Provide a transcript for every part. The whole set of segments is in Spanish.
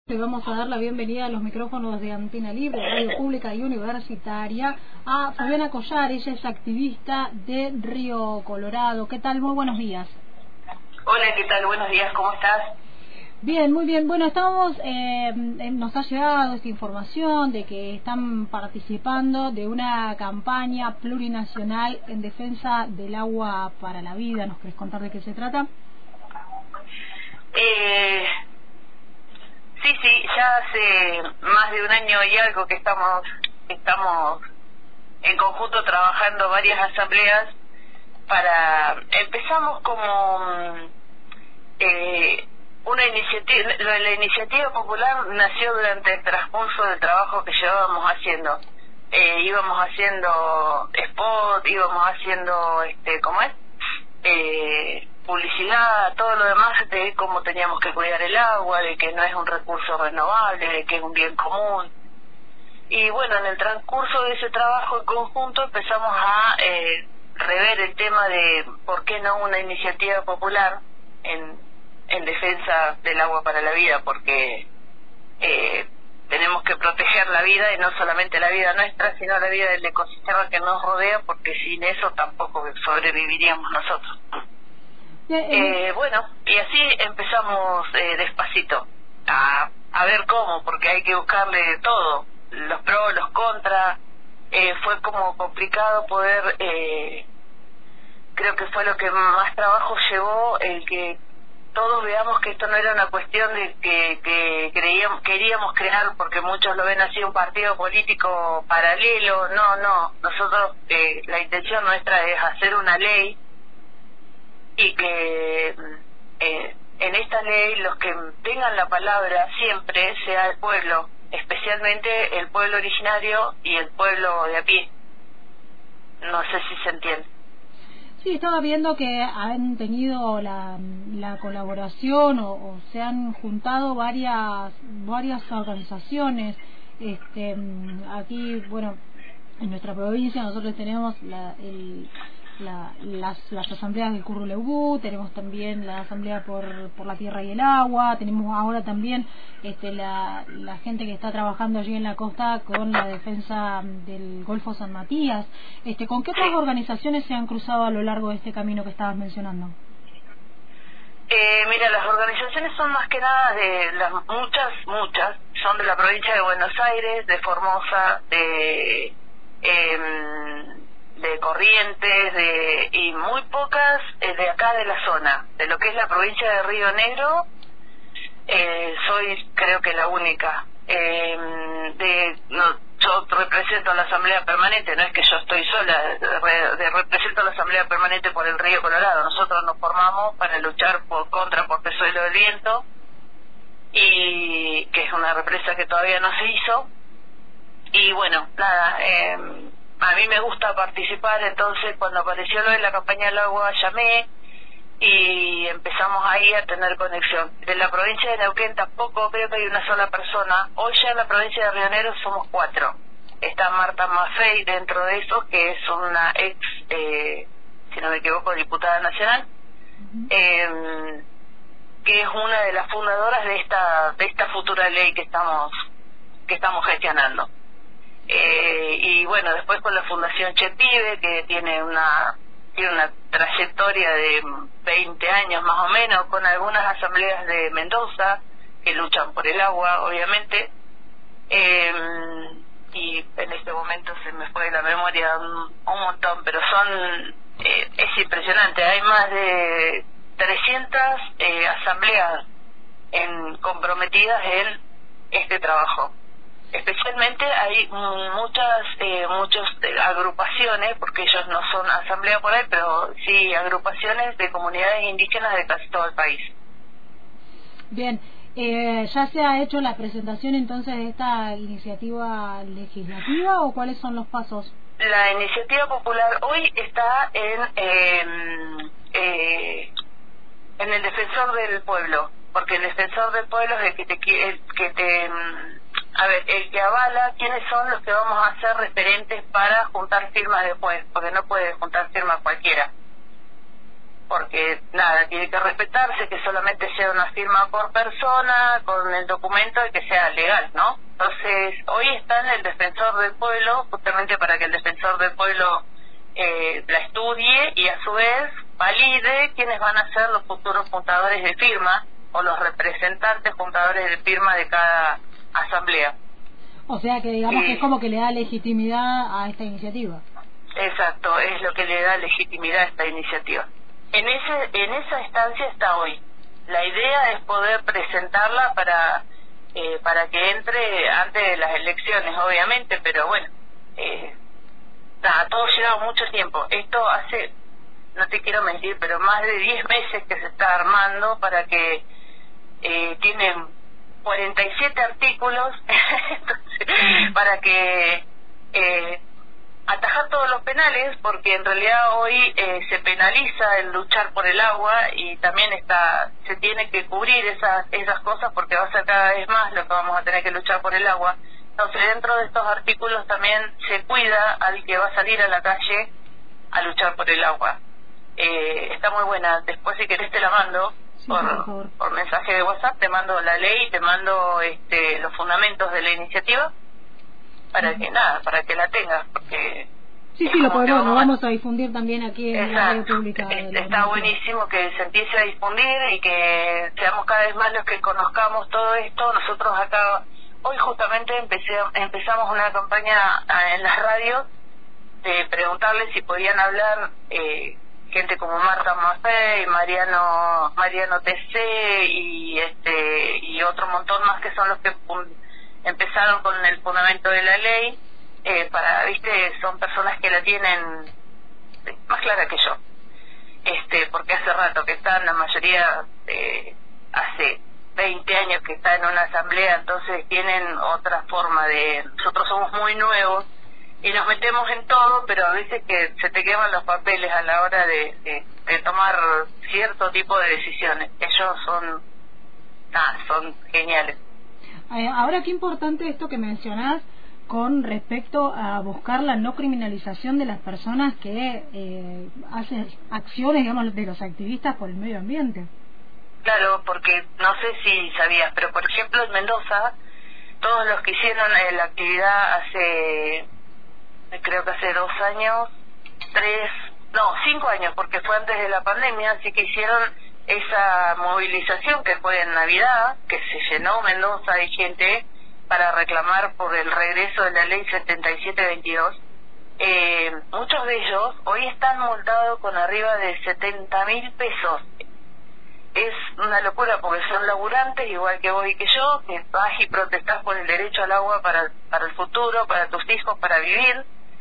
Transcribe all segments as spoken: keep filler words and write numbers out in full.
Le vamos a dar la bienvenida a los micrófonos de Antena Libre, Radio Pública y Universitaria, a Fabiana Collar. Ella es activista de Río Colorado. ¿Qué tal? Muy buenos días. Hola, ¿qué tal? Buenos días, ¿cómo estás? Bien, muy bien. Bueno, estamos, eh, nos ha llegado esta información de que están participando de una campaña plurinacional en defensa del agua para la vida. ¿Nos querés contar de qué se trata? Eh... Sí, sí, ya hace más de un año y algo que estamos estamos en conjunto trabajando varias asambleas para... Empezamos como eh, una iniciativa, la iniciativa popular nació durante el transcurso del trabajo que llevábamos haciendo. Eh, íbamos haciendo spot, íbamos haciendo, este, ¿cómo es? Eh, publicidad, todo lo demás de cómo teníamos que cuidar el agua, de que no es un recurso renovable, de que es un bien común. Y bueno, en el transcurso de ese trabajo en conjunto empezamos a eh, rever el tema de por qué no una iniciativa popular en, en defensa del agua para la vida, porque eh, tenemos que proteger la vida, y no solamente la vida nuestra, sino la vida del ecosistema que nos rodea, porque sin eso tampoco sobreviviríamos nosotros. Eh, bueno, y así empezamos eh, despacito a, a ver cómo, porque hay que buscarle todo, los pros, los contras. Eh, fue como complicado poder, eh, creo que fue lo que más trabajo llevó, el que todos veamos que esto no era una cuestión de que, que creíamos, queríamos crear, porque muchos lo ven así, un partido político paralelo. No, no, nosotros, eh, la intención nuestra es hacer una ley, y que eh, en esta ley los que tengan la palabra siempre sea el pueblo, especialmente el pueblo originario y el pueblo de a pie. No sé si se entiende. Sí, estaba viendo que han tenido la, la colaboración o, o se han juntado varias varias organizaciones. Este, aquí, bueno, en nuestra provincia nosotros tenemos la, el La, las, las asambleas del Curruleubú, tenemos también la asamblea por, por la tierra y el agua, tenemos ahora también este, la, la gente que está trabajando allí en la costa con la defensa del Golfo San Matías. Este, ¿con qué otras organizaciones se han cruzado a lo largo de este camino que estabas mencionando? Eh, mira, las organizaciones son más que nada de las muchas, muchas, son de la provincia de Buenos Aires, de Formosa, de... Eh, de Corrientes, de y muy pocas eh, de acá de la zona, de lo que es la provincia de Río Negro. Eh, soy creo que la única. Eh, de no, yo represento a la Asamblea Permanente, no es que yo estoy sola, de, de, represento a la Asamblea Permanente por el Río Colorado. Nosotros nos formamos para luchar por contra Portezuelo del Viento, y que es una represa que todavía no se hizo. Y bueno, nada, eh, a mí me gusta participar, entonces cuando apareció lo de la campaña del agua llamé y empezamos ahí a tener conexión. De la provincia de Neuquén tampoco creo que hay una sola persona. Hoy ya en la provincia de Río Negro somos cuatro. Está Marta Maffei dentro de eso, que es una ex, eh, si no me equivoco, diputada nacional, uh-huh. eh, que es una de las fundadoras de esta de esta futura ley que estamos que estamos gestionando. Eh, y bueno, después con la Fundación Chepibe, que tiene una tiene una trayectoria de veinte años más o menos, con algunas asambleas de Mendoza que luchan por el agua, obviamente. Eh, y en este momento se me fue de la memoria un, un montón, pero son eh, es impresionante, hay más de trescientas eh, asambleas en, comprometidas en este trabajo. Especialmente hay muchas eh, muchas eh, agrupaciones, porque ellos no son asamblea por ahí, pero sí agrupaciones de comunidades indígenas de casi todo el país. Bien, eh, ¿ya se ha hecho la presentación entonces de esta iniciativa legislativa o cuáles son los pasos? La iniciativa popular hoy está en eh, eh, en el defensor del pueblo, porque el defensor del pueblo es el que te el que te a ver, el que avala quiénes son los que vamos a hacer referentes para juntar firmas después, porque no puede juntar firmas cualquiera. porque nada, tiene que respetarse, que solamente sea una firma por persona, con el documento y que sea legal, ¿no? Entonces, hoy está en el Defensor del Pueblo, justamente para que el Defensor del Pueblo eh, la estudie y a su vez valide quiénes van a ser los futuros juntadores de firma o los representantes juntadores de firma de cada asamblea. O sea que digamos y, que es como que le da legitimidad a esta iniciativa. Exacto, es lo que le da legitimidad a esta iniciativa. En ese en esa instancia está hoy. La idea es poder presentarla para eh, para que entre antes de las elecciones, obviamente, pero bueno, eh, nada, todo lleva mucho tiempo. Esto hace, no te quiero mentir, pero más de diez meses que se está armando para que eh, tienen cuarenta y siete artículos entonces, para que eh, atajar todos los penales, porque en realidad hoy eh, se penaliza el luchar por el agua y también está se tiene que cubrir esas esas cosas porque va a ser cada vez más lo que vamos a tener que luchar por el agua. Entonces dentro de estos artículos también se cuida al que va a salir a la calle a luchar por el agua. Eh, está muy buena, después si querés te la mando. Sí, por, por, por mensaje de WhatsApp te mando la ley, te mando este, los fundamentos de la iniciativa para uh-huh. que nada, para que la tengas, porque sí, sí, lo podemos, lo vamos a difundir también aquí en Exacto. la radio pública. De Está buenísimo que se empiece a difundir y que seamos cada vez más los que conozcamos todo esto. Nosotros acá, hoy justamente empecé, empezamos una campaña en las radios de preguntarles si podían hablar eh, gente como Marta Maffei, Mariano Mariano T C y este y otro montón más que son los que um, empezaron con el fundamento de la ley, eh, para, viste, son personas que la tienen más clara que yo, este porque hace rato que están, la mayoría eh, hace veinte años que está en una asamblea, entonces tienen otra forma de, nosotros somos muy nuevos y nos metemos en todo, pero a veces que se te queman los papeles a la hora de, de, de tomar cierto tipo de decisiones. Ellos son, ah, son geniales. Eh, ahora, qué importante esto que mencionás con respecto a buscar la no criminalización de las personas que eh, hacen acciones, digamos, de los activistas por el medio ambiente. Claro, porque no sé si sabías, pero por ejemplo en Mendoza, todos los que hicieron eh, la actividad hace... creo que hace dos años, tres, no, cinco años, porque fue antes de la pandemia, así que hicieron esa movilización que fue en Navidad, que se llenó Mendoza de gente para reclamar por el regreso de la ley setenta y siete veintidós. Eh, muchos de ellos hoy están multados con arriba de setenta mil pesos. Es una locura porque son laburantes igual que vos y que yo, que vas y protestás por el derecho al agua para, para el futuro, para tus hijos, para vivir,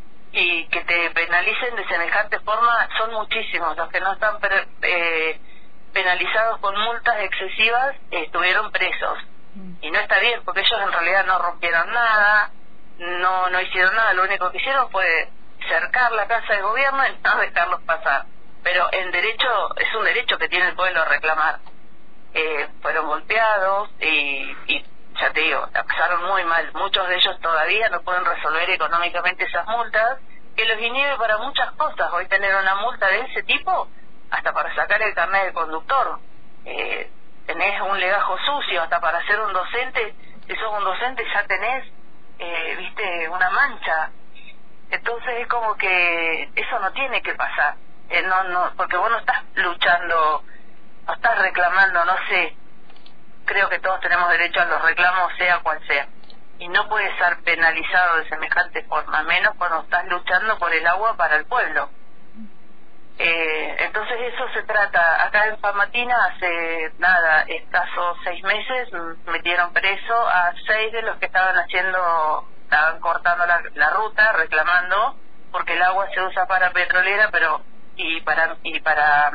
y que te penalicen de semejante forma. Son muchísimos los que no están per, eh, penalizados con multas excesivas, eh, estuvieron presos, y no está bien porque ellos en realidad no rompieron nada, no no hicieron nada, lo único que hicieron fue cercar la casa de gobierno y no dejarlos pasar, pero en derecho, es un derecho que tiene el pueblo a reclamar. Eh, fueron golpeados y, y ya te digo, la pasaron muy mal. Muchos de ellos todavía no pueden resolver económicamente esas multas, que los inhibe para muchas cosas. Hoy tener una multa de ese tipo, hasta para sacar el carnet de conductor, eh, tenés un legajo sucio, hasta para ser un docente, si sos un docente ya tenés, eh, viste, una mancha. Entonces es como que eso no tiene que pasar, eh, no no porque vos no estás luchando, no estás reclamando, no sé. Creo que todos tenemos derecho a los reclamos, sea cual sea, y no puede ser penalizado de semejante forma, menos cuando estás luchando por el agua para el pueblo. Eh, entonces eso se trata. Acá en Famatina hace nada, escasos seis meses, metieron preso a seis de los que estaban haciendo, estaban cortando la, la ruta, reclamando, porque el agua se usa para petrolera, pero y para y para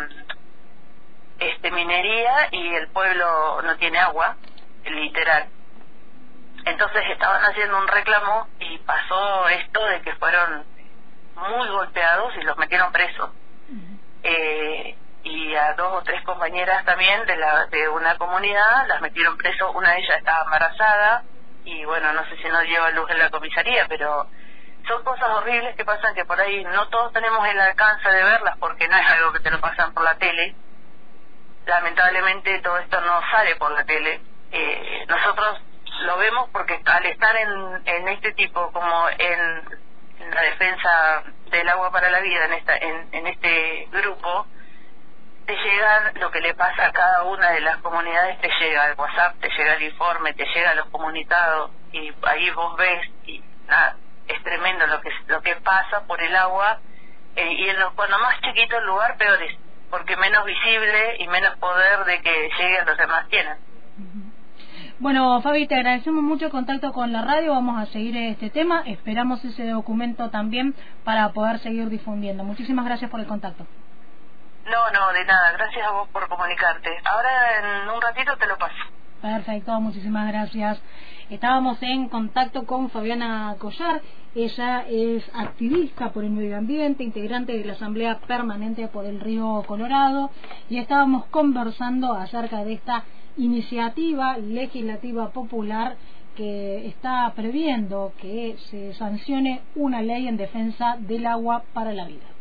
este minería, y el pueblo no tiene agua, literal. Entonces estaban haciendo un reclamo y pasó esto de que fueron muy golpeados y los metieron presos. Uh-huh. eh, y a dos o tres compañeras también de la de una comunidad las metieron presos. Una de ellas estaba embarazada y bueno, no sé si no lleva luz en la comisaría, pero son cosas horribles que pasan que por ahí no todos tenemos el alcance de verlas porque no es algo que te lo pasan por la tele. Lamentablemente todo esto no sale por la tele. Eh, nosotros lo vemos porque al estar en, en este tipo, como en, en la defensa del agua para la vida, en, esta, en, en este grupo, te llega lo que le pasa a cada una de las comunidades, te llega el WhatsApp, te llega el informe, te llega los comunicados, y ahí vos ves, y nada, es tremendo lo que lo que pasa por el agua, eh, y en los, cuando más chiquito el lugar, peor es, porque menos visible y menos poder de que llegue a los demás tienen. Bueno, Fabi, te agradecemos mucho el contacto con la radio, vamos a seguir este tema, esperamos ese documento también para poder seguir difundiendo. Muchísimas gracias por el contacto. No, no, de nada, gracias a vos por comunicarte. Ahora en un ratito te lo paso. Perfecto, muchísimas gracias. Estábamos en contacto con Fabiana Collar, ella es activista por el medio ambiente, integrante de la Asamblea Permanente por el Río Colorado, y estábamos conversando acerca de esta iniciativa legislativa popular que está previendo que se sancione una ley en defensa del agua para la vida.